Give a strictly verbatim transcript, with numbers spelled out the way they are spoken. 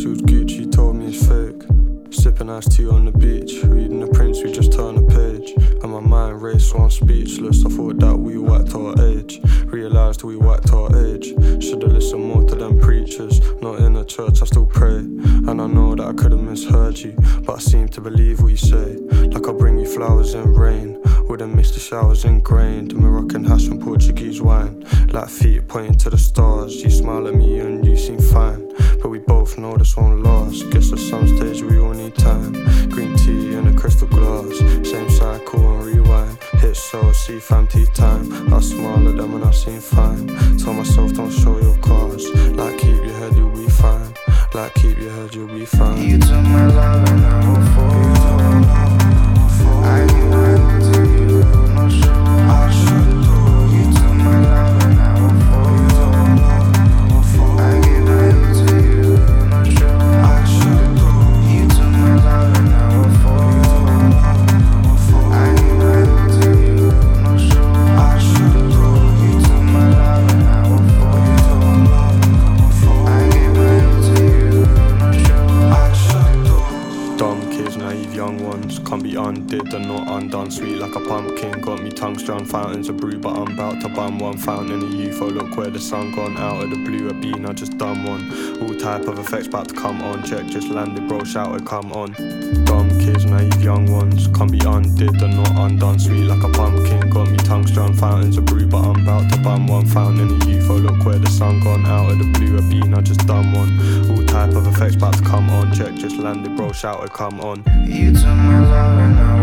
was Gucci, told me it's fake. Sipping iced tea on the beach, reading the Prince, we just turn a page. And my mind raced, so I'm speechless. I thought that we whacked our age, realised we whacked our age. Should've listened more to them preachers. Not in a church, I still pray. And I know that I could've misheard you, but I seem to believe what you say. Like I bring you flowers in rain, with a misty showers ingrained. Moroccan hash and Portuguese wine, like feet pointing to the stars. You smile at me and you seem fine, but we both know this won't last. Guess at some stage we all need time. Green tea in a crystal glass, same cycle and rewind. Hit so, see fam tea time. I smile at them and I seem fine. Tell myself don't show your cards, like keep your head, you'll be fine. Like keep your head, you'll be fine. You took my love and I will fall. I give my all to you, no show. I should do. You took my love and I will fall. I give my all to you, no show. I should do. You took my love and I will fall. I give my all to you, no show. I should do. You took my love and I will fall. I give my all to you, no show. I should do. Dumb kids, naive young ones, can't be undid and not undone. Sweet like a pumpkin, got me tongue strung. Fountains of brew, but I'm about to bum one. Fountain of youth, oh look where the sun gone. Out of the blue, a bean, I just done one. All type of effects about to come on. Check just landed, bro, shouted, come on. Dumb kids, naive young ones, can't be undid and not undone. Sweet like a pumpkin, got me tongue strung. Fountains of brew, but I'm about to bum one. Fountain of youth, oh look where the sun gone. Out of the blue, a bean, I just done one. All type of effects about to come on. Check just landed, bro, shouted, come on. You took my love and I